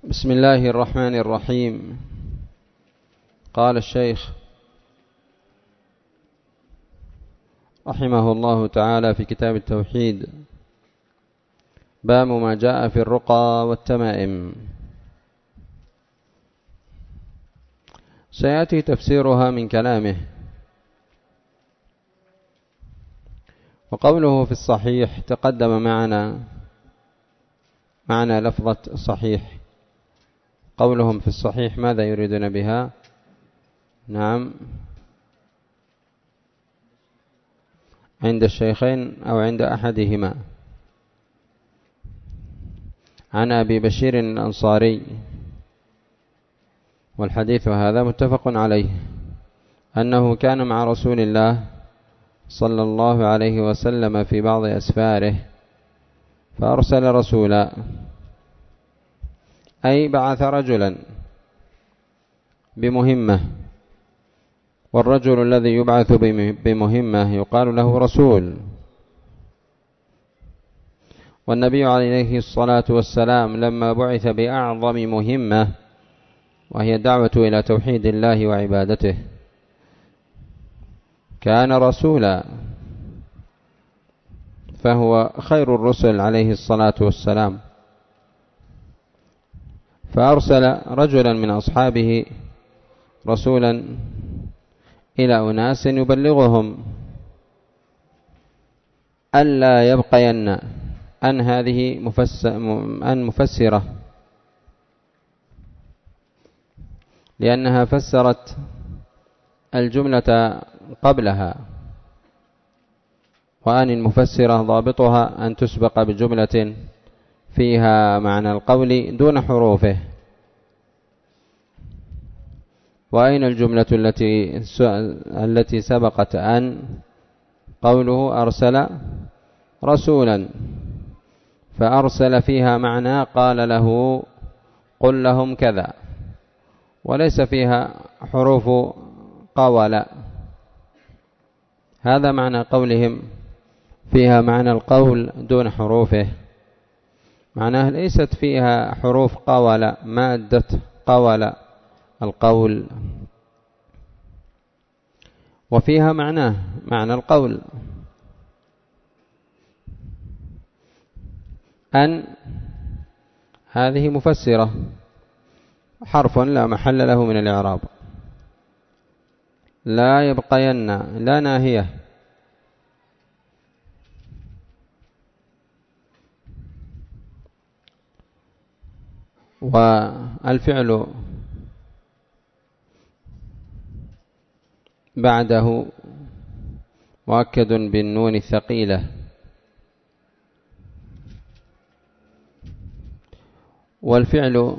بسم الله الرحمن الرحيم. قال الشيخ رحمه الله تعالى في كتاب التوحيد: باب ما جاء في الرقى والتمائم. سيأتي تفسيرها من كلامه. وقوله في الصحيح تقدم معنا لفظة صحيح. قولهم في الصحيح ماذا يريدون بها؟ نعم، عند الشيخين أو عند أحدهما. عن أبي بشير الأنصاري، والحديث هذا متفق عليه، أنه كان مع رسول الله صلى الله عليه وسلم في بعض أسفاره فأرسل رسولا، أي بعث رجلا بمهمة، والرجل الذي يبعث بمهمة يقال له رسول. والنبي عليه الصلاة والسلام لما بعث بأعظم مهمة وهي الدعوة إلى توحيد الله وعبادته كان رسولا، فهو خير الرسل عليه الصلاة والسلام. فأرسل رجلا من أصحابه رسولا إلى أناس يبلغهم ألا يبقين أن هذه مفسرة، لأنها فسرت الجملة قبلها، وأن المفسرة ضابطها أن تسبق بجملة فيها معنى القول دون حروفه. وأين الجملة التي سبقت أن؟ قوله أرسل رسولا، فأرسل فيها معنى قال له قل لهم كذا، وليس فيها حروف قول. هذا معنى قولهم فيها معنى القول دون حروفه، معناه ليست فيها حروف قول، مادة قول القول، وفيها معنى القول. أن هذه مفسرة، حرف لا محل له من الإعراب. لا يبقين لا ناهية، والفعل بعده مؤكد بالنون الثقيلة، والفعل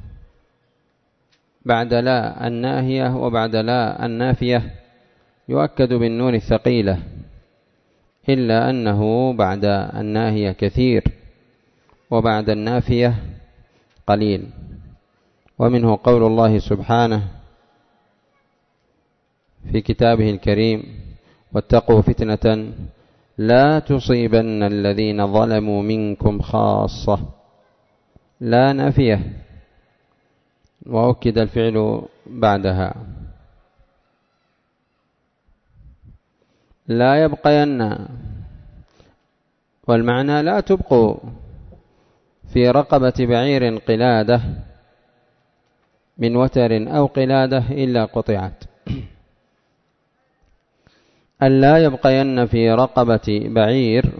بعد لا الناهية وبعد لا النافية يؤكد بالنون الثقيلة، إلا أنه بعد الناهية كثير وبعد النافية قليل. ومنه قول الله سبحانه في كتابه الكريم: واتقوا فتنة لا تصيبن الذين ظلموا منكم خاصة. لا نافية، وأكد الفعل بعدها. لا يبقين، والمعنى لا تبقوا في رقبة بعير قلادة من وتر أو قلادة إلا قطعت. ألا يبقين في رقبة بعير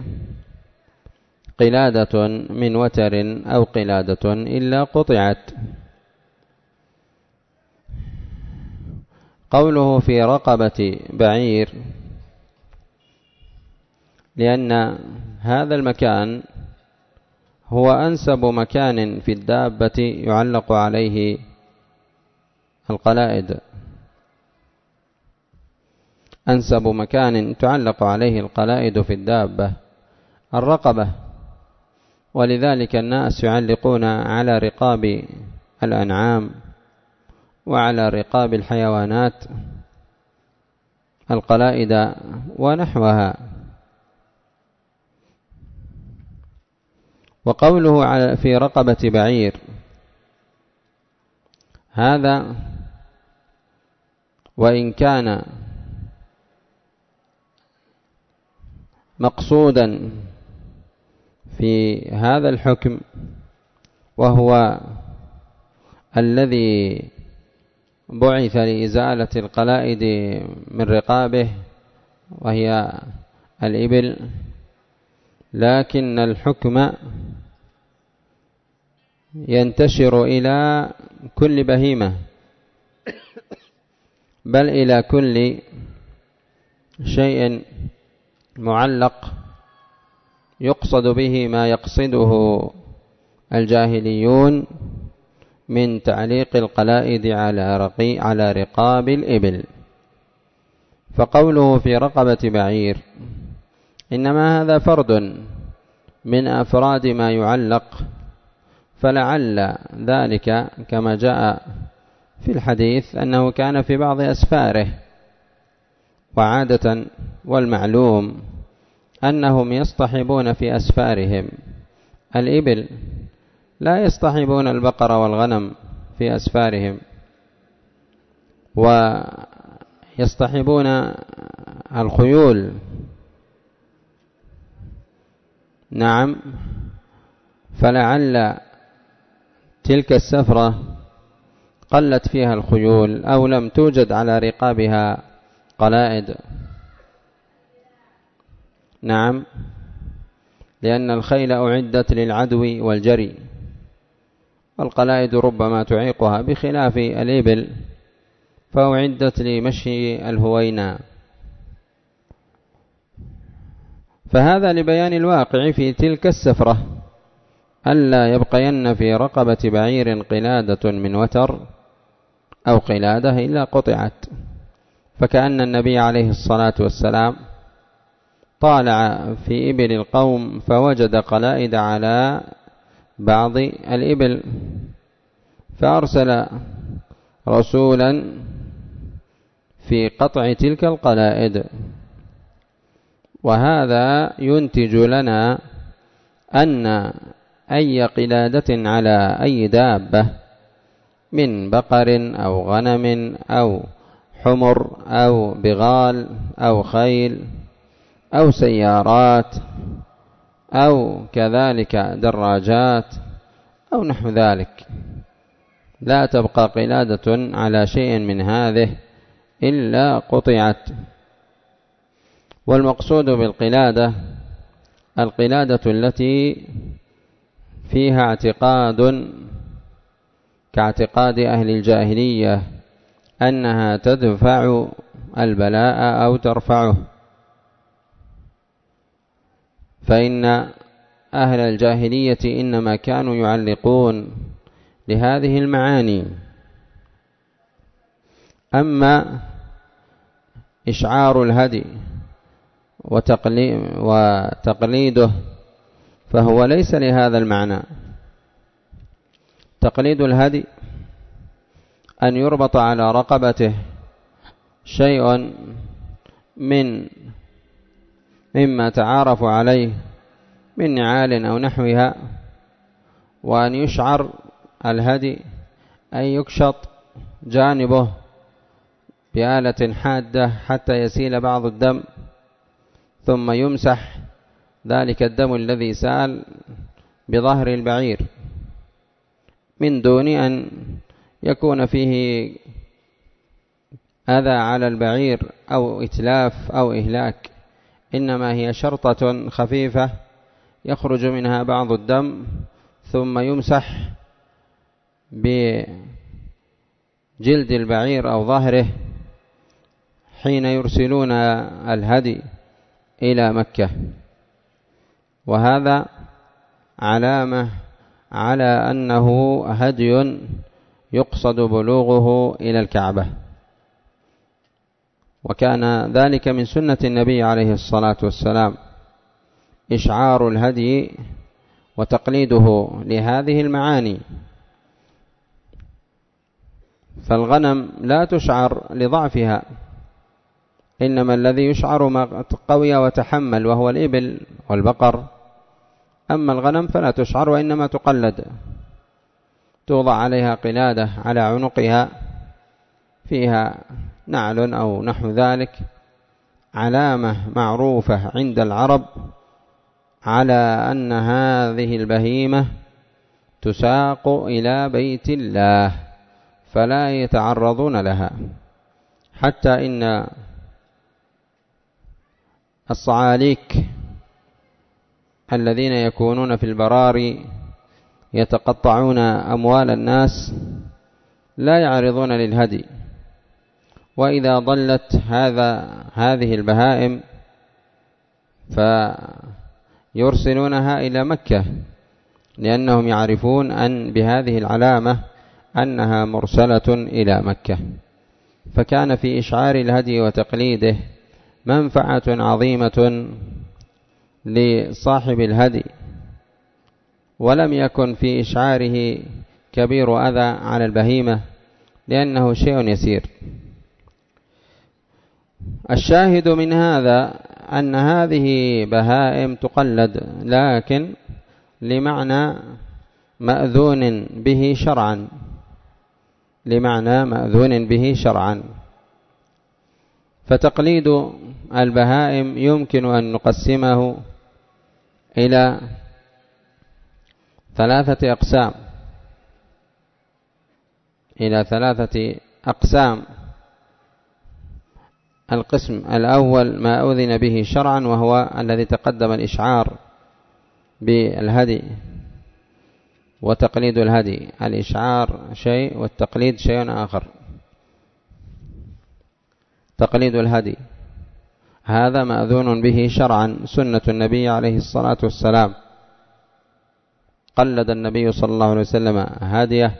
قلادة من وتر أو قلادة إلا قطعت. قوله في رقبة بعير لأن هذا المكان هو أنسب مكان في الدابة يعلق عليه القلائد، أنسب مكان تعلق عليه القلائد في الدابة الرقبة، ولذلك الناس يعلقون على رقاب الأنعام وعلى رقاب الحيوانات القلائد ونحوها. وقوله في رقبة بعير هذا وإن كان مقصودا في هذا الحكم وهو الذي بعث لإزالة القلائد من رقابه وهي الإبل، لكن الحكم ينتشر إلى كل بهيمة، بل إلى كل شيء معلق يقصد به ما يقصده الجاهليون من تعليق القلائد على رقاب الإبل. فقوله في رقبة بعير إنما هذا فرد من أفراد ما يعلق، فلعل ذلك كما جاء في الحديث أنه كان في بعض أسفاره، وعادة والمعلوم أنهم يصطحبون في أسفارهم الإبل، لا يصطحبون البقر والغنم في أسفارهم، ويصطحبون الخيول. نعم، فلعل تلك السفرة قلت فيها الخيول أو لم توجد على رقابها قلائد. نعم، لأن الخيل أعدت للعدو والجري، والقلائد ربما تعيقها، بخلاف الإبل فأعدت لمشي الهوينة. فهذا لبيان الواقع في تلك السفرة، ألا يبقين في رقبة بعير قلادة من وتر أو قلادة إلا قطعت. فكأن النبي عليه الصلاة والسلام طالع في إبل القوم فوجد قلائد على بعض الإبل، فأرسل رسولا في قطع تلك القلائد. وهذا ينتج لنا أن أي قلادة على أي دابة من بقر أو غنم أو حمر أو بغال أو خيل أو سيارات أو كذلك دراجات أو نحو ذلك، لا تبقى قلادة على شيء من هذه إلا قطعت. والمقصود بالقلادة القلادة التي فيها اعتقاد كاعتقاد أهل الجاهلية أنها تدفع البلاء أو ترفعه، فإن أهل الجاهلية إنما كانوا يعلقون لهذه المعاني. أما إشعار الهدي وتقليده فهو ليس لهذا المعنى. تقليد الهدي أن يربط على رقبته شيء مما تعارف عليه من نعال أو نحوها، وأن يشعر الهدي أن يكشط جانبه بآلة حادة حتى يسيل بعض الدم، ثم يمسح ذلك الدم الذي سال بظهر البعير من دون أن يكون فيه أذى على البعير أو إتلاف أو إهلاك، إنما هي شرطة خفيفة يخرج منها بعض الدم، ثم يمسح بجلد البعير أو ظهره حين يرسلون الهدي إلى مكة. وهذا علامة على أنه هدي يقصد بلوغه إلى الكعبة، وكان ذلك من سنة النبي عليه الصلاة والسلام إشعار الهدي وتقليده لهذه المعاني. فالغنم لا تشعر لضعفها، إنما الذي يشعر ما قوي وتحمل وهو الإبل والبقر، أما الغنم فلا تشعر وإنما تقلد. توضع عليها قلادة على عنقها فيها نعل أو نحو ذلك، علامة معروفة عند العرب على أن هذه البهيمة تساق إلى بيت الله، فلا يتعرضون لها. حتى إن الصعاليك الذين يكونون في البراري يتقطعون أموال الناس لا يعرضون للهدي، وإذا ضلت هذه البهائم فيرسلونها إلى مكة، لأنهم يعرفون أن بهذه العلامة أنها مرسلة إلى مكة. فكان في إشعار الهدي وتقليده منفعة عظيمة لصاحب الهدي، ولم يكن في إشعاره كبير أذى على البهيمة لأنه شيء يسير. الشاهد من هذا أن هذه بهائم تقلد، لكن لمعنى مأذون به شرعا، لمعنى مأذون به شرعا. فتقليد البهائم يمكن أن نقسمه إلى 3 أقسام، إلى 3 أقسام. القسم الأول ما أذن به شرعا، وهو الذي تقدم الإشعار بالهدي وتقليد الهدي. الإشعار شيء والتقليد شيء آخر. تقليد الهدي هذا مأذون به شرعا، سنة النبي عليه الصلاة والسلام. قلد النبي صلى الله عليه وسلم هديه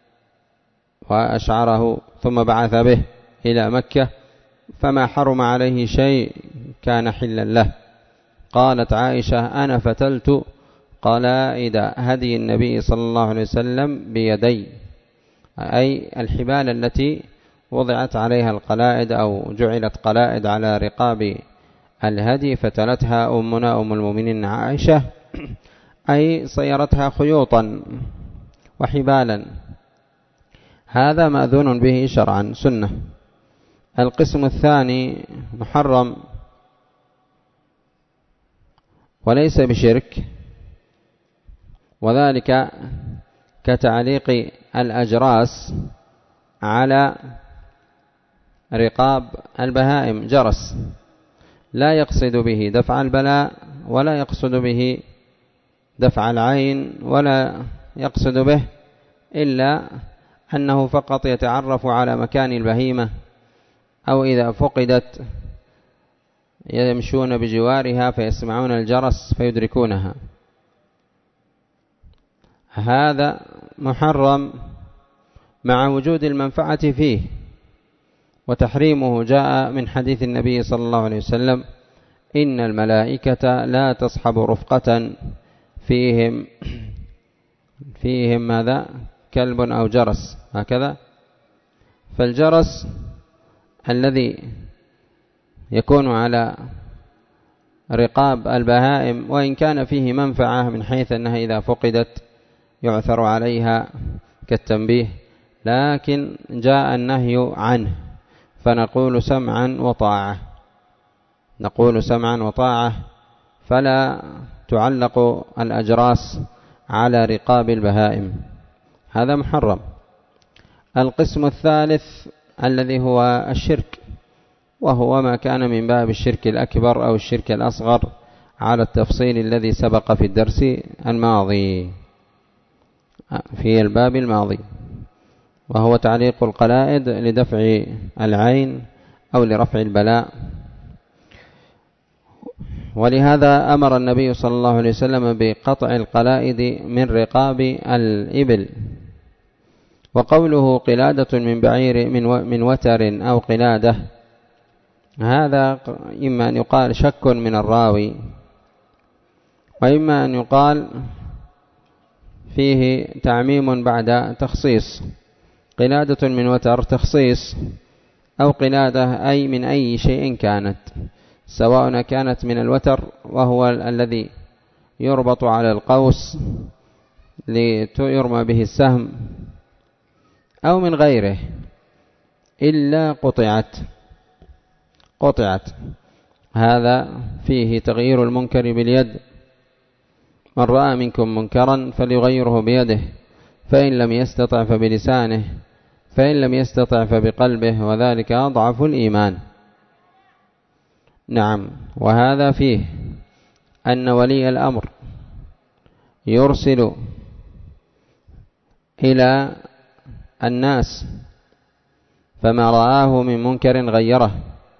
وأشعره ثم بعث به إلى مكة، فما حرم عليه شيء كان حلا له. قالت عائشة: أنا فتلت قلائد هدي النبي صلى الله عليه وسلم بيدي، أي الحبال التي وضعت عليها القلائد أو جعلت قلائد على رقاب الهدي، فتلتها أمنا أم المؤمنين عائشة، أي صيرتها خيوطا وحبالا. هذا مأذون به شرعا، سنة. القسم الثاني محرم وليس بشرك، وذلك كتعليق الأجراس على رقاب البهائم، جرس لا يقصد به دفع البلاء، ولا يقصد به دفع العين، ولا يقصد به إلا أنه فقط يتعرف على مكان البهيمة، أو إذا فقدت يمشون بجوارها فيسمعون الجرس فيدركونها. هذا محرم مع وجود المنفعة فيه، وتحريمه جاء من حديث النبي صلى الله عليه وسلم: إن الملائكة لا تصحب رفقة فيهم ماذا؟ كلب أو جرس، هكذا. فالجرس الذي يكون على رقاب البهائم وإن كان فيه منفعة من حيث أنها إذا فقدت يعثر عليها كالتنبيه، لكن جاء النهي عنه، فنقول سمعا وطاعة، نقول سمعا وطاعة، فلا تعلق الأجراس على رقاب البهائم، هذا محرم. القسم الثالث الذي هو الشرك، وهو ما كان من باب الشرك الأكبر أو الشرك الأصغر على التفصيل الذي سبق في الدرس الماضي، في الباب الماضي، وهو تعليق القلائد لدفع العين أو لرفع البلاء. ولهذا أمر النبي صلى الله عليه وسلم بقطع القلائد من رقاب الإبل. وقوله قلادة من بعير من وتر أو قلادة، هذا إما أن يقال شك من الراوي، وإما أن يقال فيه تعميم بعد تخصيص. قلادة من وتر تخصيص، أو قلادة أي من أي شيء كانت، سواء كانت من الوتر وهو الذي يربط على القوس ليرمى به السهم أو من غيره إلا قطعت. هذا فيه تغيير المنكر باليد. من رأى منكم منكرا فليغيره بيده، فإن لم يستطع فبلسانه، فإن لم يستطع فبقلبه، وذلك أضعف الإيمان. نعم. وهذا فيه أن ولي الأمر يرسل إلى الناس فما رآه من منكر غيره،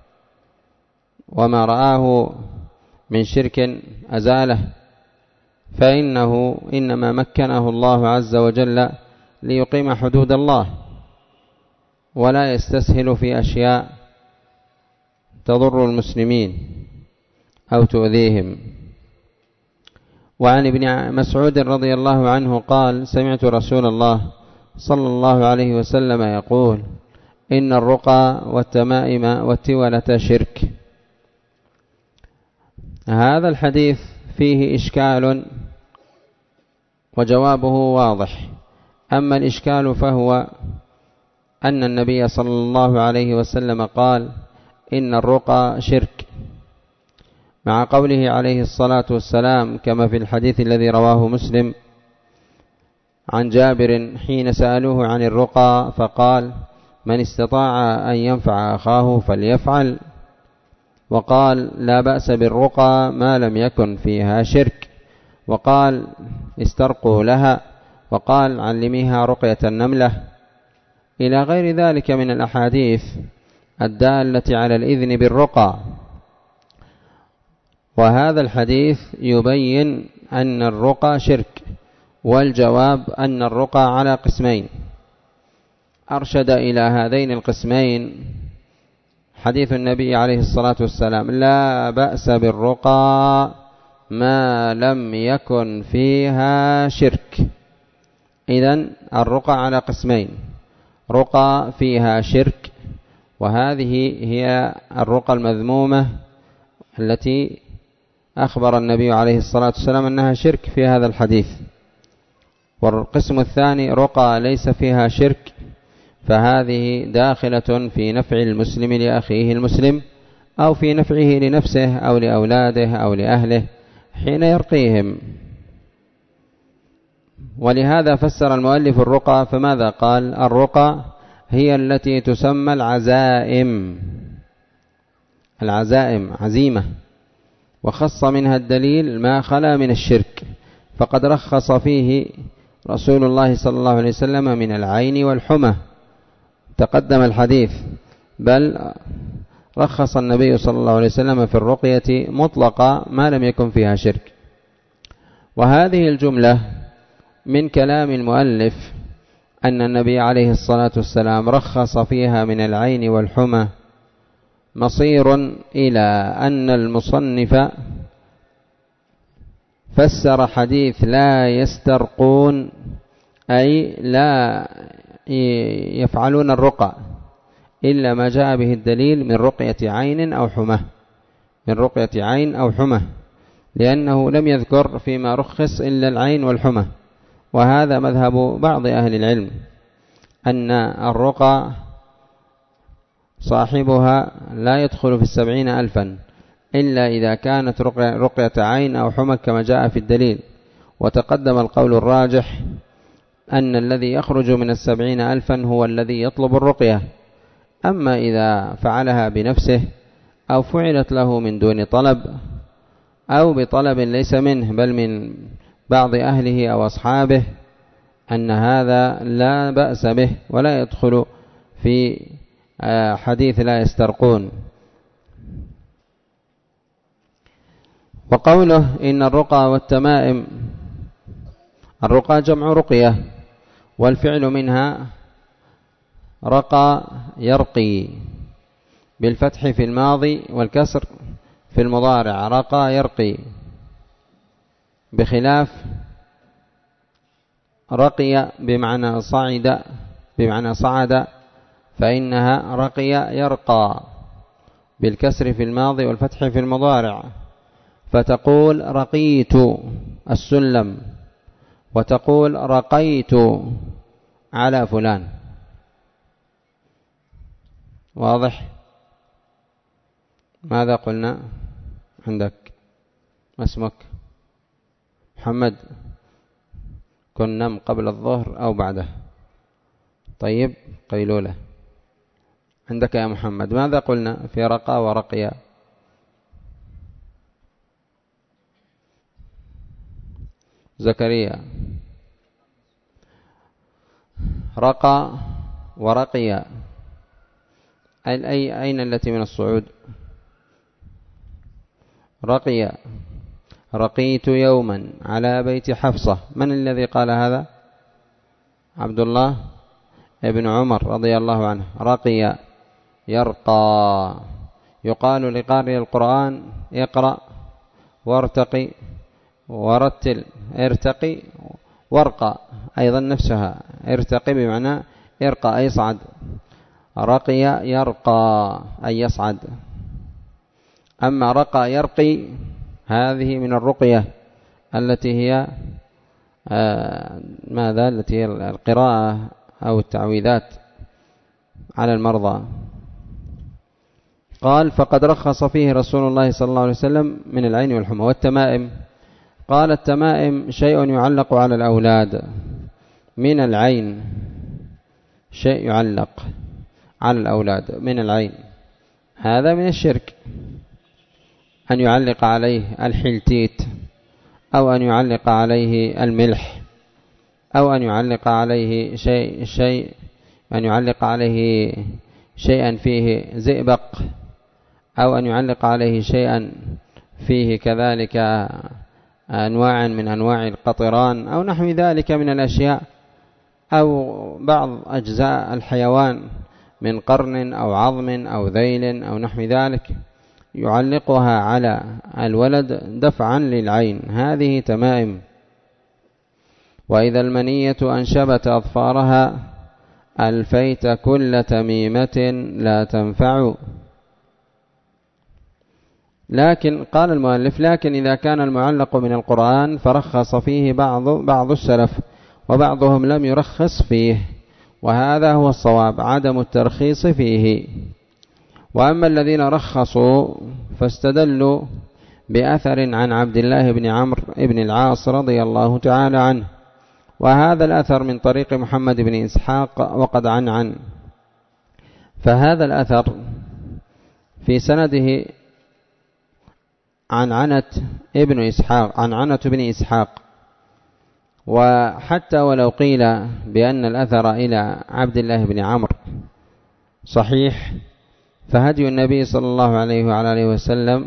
وما رآه من شرك أزاله، فإنه إنما مكنه الله عز وجل ليقيم حدود الله، ولا يستسهل في أشياء تضر المسلمين أو تؤذيهم. وعن ابن مسعود رضي الله عنه قال: سمعت رسول الله صلى الله عليه وسلم يقول: إن الرقى والتمائم والتولة شرك. هذا الحديث فيه إشكال وجوابه واضح. أما الإشكال فهو أن النبي صلى الله عليه وسلم قال: إن الرقى شرك، مع قوله عليه الصلاة والسلام كما في الحديث الذي رواه مسلم عن جابر حين سألوه عن الرقى فقال: من استطاع أن ينفع أخاه فليفعل. وقال: لا بأس بالرقى ما لم يكن فيها شرك. وقال: استرقوا لها. وقال: علميها رقية النملة، إلى غير ذلك من الأحاديث الدالة على الإذن بالرقى. وهذا الحديث يبين أن الرقى شرك، والجواب أن الرقى على قسمين. أرشد إلى هذين القسمين حديث النبي عليه الصلاة والسلام: لا بأس بالرقى ما لم يكن فيها شرك. إذن الرقى على قسمين: رقى فيها شرك، وهذه هي الرقى المذمومة التي أخبر النبي عليه الصلاة والسلام أنها شرك في هذا الحديث. والقسم الثاني رقى ليس فيها شرك، فهذه داخلة في نفع المسلم لأخيه المسلم، أو في نفعه لنفسه أو لأولاده أو لأهله حين يرقيهم. ولهذا فسر المؤلف الرقى، فماذا قال؟ الرقى هي التي تسمى العزائم عزيمة، وخص منها الدليل ما خلا من الشرك، فقد رخص فيه رسول الله صلى الله عليه وسلم من العين والحمى، تقدم الحديث، بل رخص النبي صلى الله عليه وسلم في الرقية مطلقة ما لم يكن فيها شرك. وهذه الجملة من كلام المؤلف أن النبي عليه الصلاة والسلام رخص فيها من العين والحمى، مصير إلى أن المصنف فسر حديث لا يسترقون أي لا يفعلون الرقى إلا ما جاء به الدليل من رقية عين أو حمى، لأنه لم يذكر فيما رخص إلا العين والحمى. وهذا مذهب بعض أهل العلم، أن الرقى صاحبها لا يدخل في 70,000 إلا إذا كانت رقية عين أو حمى كما جاء في الدليل. وتقدم القول الراجح أن الذي يخرج من 70,000 هو الذي يطلب الرقية. أما إذا فعلها بنفسه أو فعلت له من دون طلب أو بطلب ليس منه بل من بعض أهله أو أصحابه، أن هذا لا بأس به ولا يدخل في حديث لا يسترقون. وقوله إن الرقى والتمائم، الرقى جمع رقية، والفعل منها رقى يرقي بالفتح في الماضي والكسر في المضارع، رقى يرقي، بخلاف رقي بمعنى صعد فإنها رقي يرقى بالكسر في الماضي والفتح في المضارع. فتقول رقيت السلم، وتقول رقيت على فلان. واضح؟ ماذا قلنا عندك؟ ما اسمك؟ محمد. كن نم قبل الظهر أو بعده. طيب، قيلولة. عندك يا محمد ماذا قلنا في رقى ورقيا؟ زكريا. رقى ورقيا. أين التي من الصعود؟ رقيا. رقيت يوما على بيت حفصة. من الذي قال هذا؟ عبد الله ابن عمر رضي الله عنه. رقي يرقى. يقال لقارئ القرآن اقرأ وارتقي ورتل. ارتقي وارقى أيضا نفسها. ارتقي بمعنى ارقى أي صعد. رقي يرقى أي يصعد. أما رقى يرقي هذه من الرقية التي هي ماذا؟ التي هي القراءة أو التعويذات على المرضى. قال فقد رخص فيه رسول الله صلى الله عليه وسلم من العين والحمى. والتمائم؟ قال التمائم شيء يعلق على الأولاد. من العين شيء يعلق على الأولاد من العين، هذا من الشرك. أن يعلق عليه الحلتيت، أو أن يعلق عليه الملح، أو أن يعلق عليه أن يعلق عليه شيئا فيه زئبق، أو أن يعلق عليه شيئا فيه كذلك أنواع من أنواع القطران أو نحو ذلك من الأشياء، أو بعض أجزاء الحيوان من قرن أو عظم أو ذيل أو نحو ذلك، يعلقها على الولد دفعا للعين، هذه تمائم. وإذا المنية أنشبت أظفارها ألفيت كل تميمة لا تنفع. لكن قال المؤلف لكن إذا كان المعلق من القرآن فرخص فيه بعض السلف، وبعضهم لم يرخص فيه، وهذا هو الصواب عدم الترخيص فيه. وأما الذين رخصوا فاستدلوا بأثر عن عبد الله بن عمرو بن العاص رضي الله تعالى عنه، وهذا الأثر من طريق محمد بن إسحاق وقد عن فهذا الأثر في سنده عنعنة بن إسحاق. وحتى ولو قيل بأن الأثر إلى عبد الله بن عمرو صحيح، فهدي النبي صلى الله عليه وعلى آله وسلم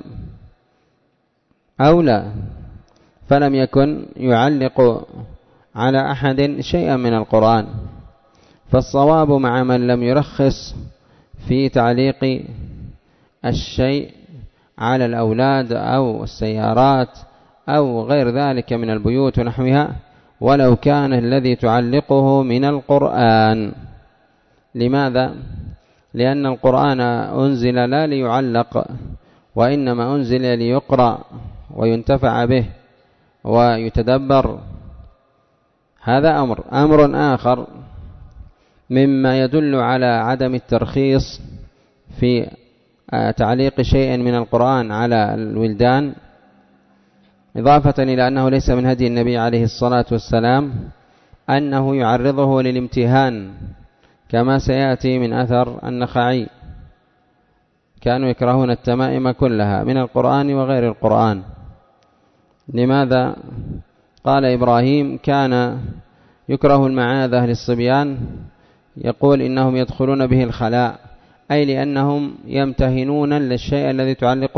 أولى، فلم يكن يعلق على أحد شيئا من القرآن. فالصواب مع من لم يرخص في تعليق الشيء على الأولاد أو السيارات أو غير ذلك من البيوت ونحوها، ولو كان الذي تعلقه من القرآن. لماذا؟ لأن القرآن أنزل لا ليعلق، وإنما أنزل ليقرأ وينتفع به ويتدبر. هذا أمر آخر مما يدل على عدم الترخيص في تعليق شيء من القرآن على الولدان، إضافة إلى أنه ليس من هدي النبي عليه الصلاة والسلام أنه يعرضه للامتهان، كما سيأتي من أثر النخعي. كانوا يكرهون التمائم كلها من القرآن وغير القرآن. لماذا؟ قال إبراهيم كان يكره المعاذة للصبيان، يقول إنهم يدخلون به الخلاء، أي لأنهم يمتهنون للشيء الذي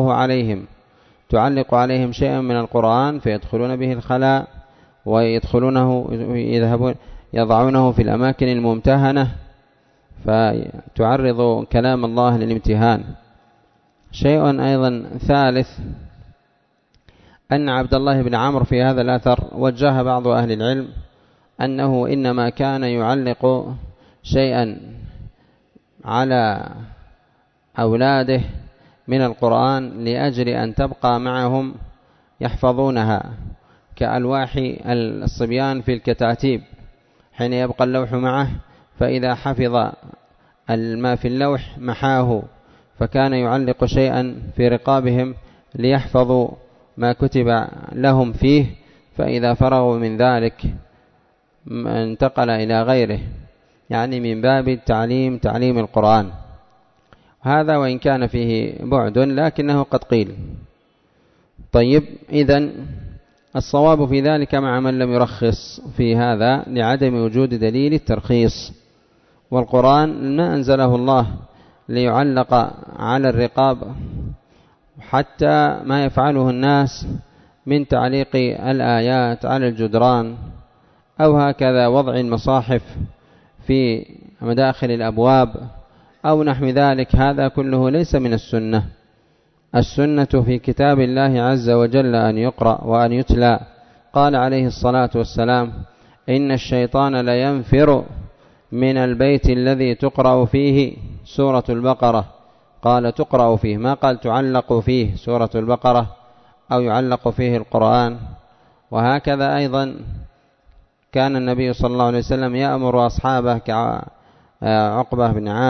تعلق عليهم شيئا من القرآن فيدخلون به الخلاء ويدخلونه يضعونه في الأماكن الممتهنة، فتعرض كلام الله للامتهان. شيء أيضا ثالث أن عبد الله بن عمرو في هذا الأثر وجه بعض أهل العلم أنه إنما كان يعلق شيئا على أولاده من القرآن لأجل أن تبقى معهم يحفظونها، كألواح الصبيان في الكتاتيب حين يبقى اللوح معه، فإذا حفظ ما في اللوح محاه، فكان يعلق شيئا في رقابهم ليحفظوا ما كتب لهم فيه، فإذا فرغوا من ذلك انتقل إلى غيره، يعني من باب تعليم القرآن. هذا وإن كان فيه بعد لكنه قد قيل. طيب، إذن الصواب في ذلك مع من لم يرخص في هذا لعدم وجود دليل الترخيص، والقرآن ما أنزله الله ليعلق على الرقاب، حتى ما يفعله الناس من تعليق الآيات على الجدران أو هكذا وضع المصاحف في مداخل الأبواب أو نحو ذلك، هذا كله ليس من السنة. السنة في كتاب الله عز وجل أن يقرأ وأن يتلى. قال عليه الصلاة والسلام: إن الشيطان لينفر من البيت الذي تقرأ فيه سورة البقرة. قال تقرأ فيه، ما قال تعلق فيه سورة البقرة أو يعلق فيه القرآن. وهكذا أيضا كان النبي صلى الله عليه وسلم يأمر أصحابه كعقبة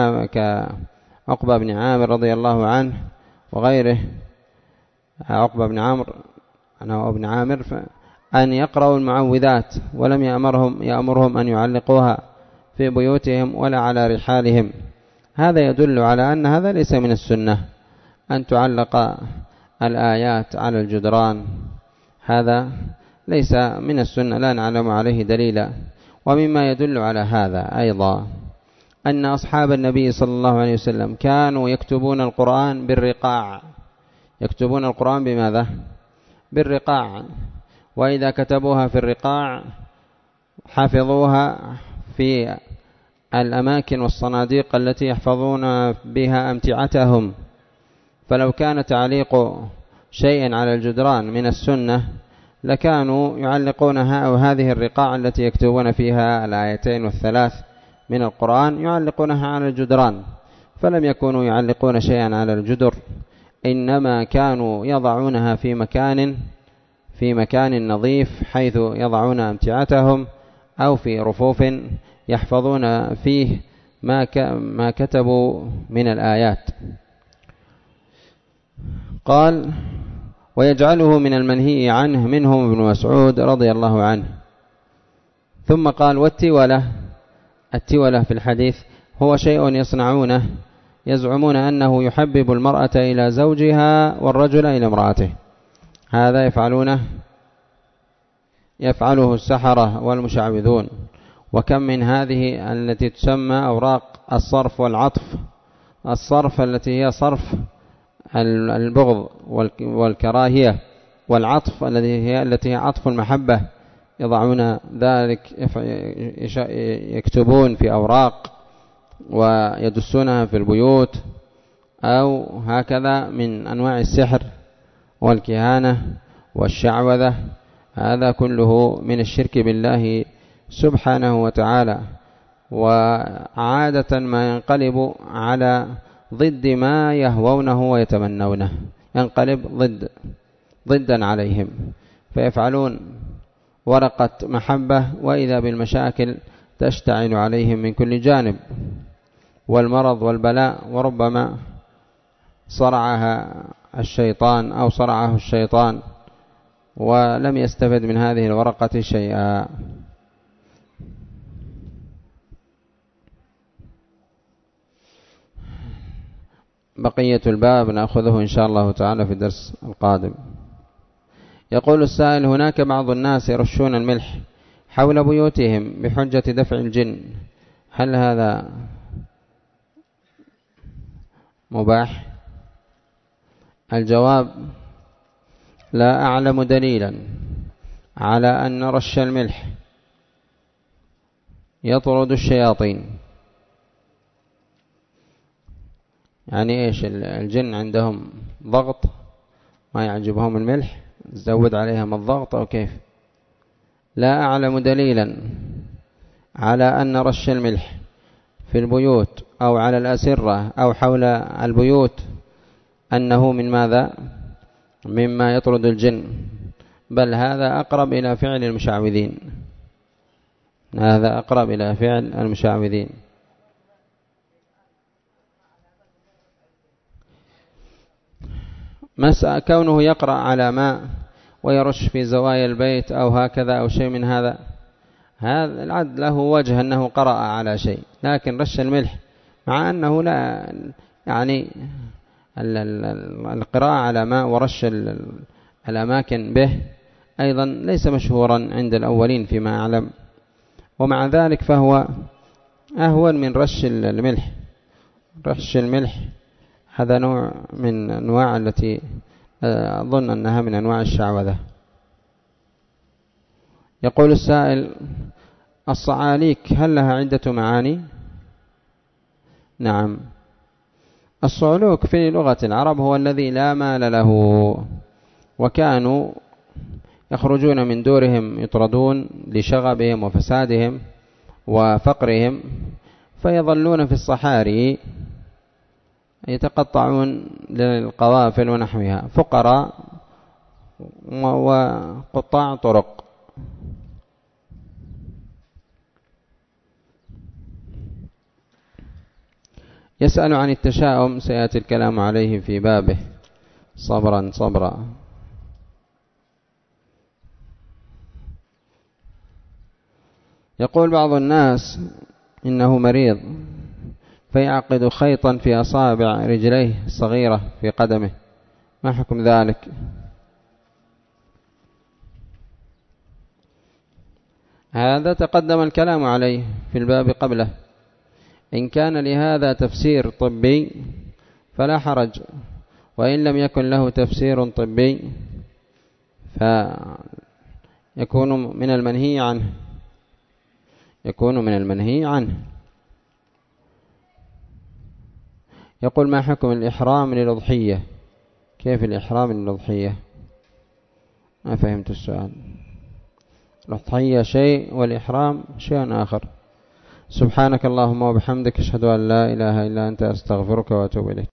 بن عامر رضي الله عنه وغيره، عقبة بن عامر أن يقرأوا المعوذات، ولم يأمرهم أن يعلقوها في بيوتهم ولا على رحالهم. هذا يدل على أن هذا ليس من السنة أن تعلق الآيات على الجدران، هذا ليس من السنة، لا نعلم عليه دليلا. ومما يدل على هذا أيضا أن أصحاب النبي صلى الله عليه وسلم كانوا يكتبون القرآن بالرقاع. يكتبون القرآن بماذا؟ بالرقاع. وإذا كتبوها في الرقاع حفظوها في الأماكن والصناديق التي يحفظون بها أمتعتهم. فلو كان تعليق شيء على الجدران من السنة لكانوا يعلقونها، أو هذه الرقاع التي يكتبون فيها الآيتين والثلاث من القرآن يعلقونها على الجدران، فلم يكونوا يعلقون شيئا على الجدر، إنما كانوا يضعونها في مكان نظيف حيث يضعون أمتعتهم، أو في رفوف يحفظون فيه ما كتبوا من الآيات. قال: ويجعله من المنهي عنه منهم ابن مسعود رضي الله عنه. ثم قال: التولة في الحديث هو شيء يصنعونه يزعمون أنه يحبب المرأة إلى زوجها والرجل إلى امرأته. هذا يفعله السحرة والمشعوذون. وكم من هذه التي تسمى أوراق الصرف والعطف. الصرف التي هي صرف البغض والكراهية، والعطف التي هي عطف المحبة، يضعون ذلك، يكتبون في أوراق ويدسونها في البيوت، أو هكذا من أنواع السحر والكهانة والشعوذة. هذا كله من الشرك بالله سبحانه وتعالى، وعادة ما ينقلب على ضد ما يهوونه ويتمنونه، ينقلب ضدا عليهم، فيفعلون ورقة محبة وإذا بالمشاكل تشتعل عليهم من كل جانب، والمرض والبلاء، وربما صرعه الشيطان ولم يستفد من هذه الورقة شيئا. بقية الباب نأخذه إن شاء الله تعالى في الدرس القادم. يقول السائل: هناك بعض الناس يرشون الملح حول بيوتهم بحجة دفع الجن، هل هذا مباح؟ الجواب: لا أعلم دليلا على أن رش الملح يطرد الشياطين. يعني إيش؟ الجن عندهم ضغط ما يعجبهم الملح، زود عليهم الضغط أو كيف؟ لا أعلم دليلا على أن رش الملح في البيوت أو على الأسرة أو حول البيوت أنه من ماذا؟ مما يطرد الجن، بل هذا أقرب إلى فعل المشعوذين، هذا أقرب إلى فعل المشعوذين. كونه يقرأ على ماء ويرش في زوايا البيت أو هكذا أو شيء من هذا العد له وجه أنه قرأ على شيء، لكن رش الملح مع أنه لا يعني القراءة على ماء ورش الأماكن به أيضا ليس مشهورا عند الأولين فيما أعلم، ومع ذلك فهو أهون من رش الملح. رش الملح هذا نوع من أنواع التي أظن أنها من أنواع الشعوذة. يقول السائل: الصعاليك هل لها عدة معاني؟ نعم، الصعلوك في لغة العرب هو الذي لا مال له، وكانوا يخرجون من دورهم يطردون لشغبهم وفسادهم وفقرهم، فيظلون في الصحاري يتقطعون للقوافل ونحوها، فقراء وقطاع طرق. يسأل عن التشاؤم، سيأتي الكلام عليه في بابه، صبرا صبرا. يقول بعض الناس إنه مريض فيعقد خيطا في أصابع رجليه الصغيرة في قدمه، ما حكم ذلك؟ هذا تقدم الكلام عليه في الباب قبله. إن كان لهذا تفسير طبي فلا حرج، وإن لم يكن له تفسير طبي فيكون من المنهي عنه، يكون من المنهي عنه. يقول: ما حكم الإحرام للأضحية؟ كيف الإحرام للأضحية؟ ما فهمت السؤال. الأضحية شيء والإحرام شيء آخر. سبحانك اللهم وبحمدك، أشهد أن لا إله إلا أنت، أستغفرك وأتوب إليك.